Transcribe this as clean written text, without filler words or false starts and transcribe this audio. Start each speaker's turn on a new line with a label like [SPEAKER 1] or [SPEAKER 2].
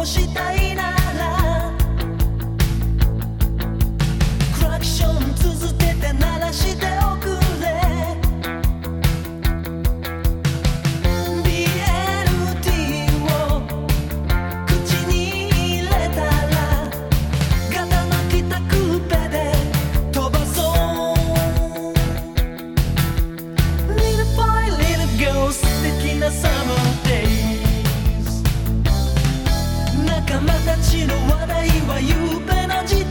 [SPEAKER 1] 残したいならクラクション続けて鳴らしておくれ BLT を口に入れたらガタのきたクーペで飛ばそう Little boy, little girl 素敵なサマーデイ仲間たちの話題は夕べの時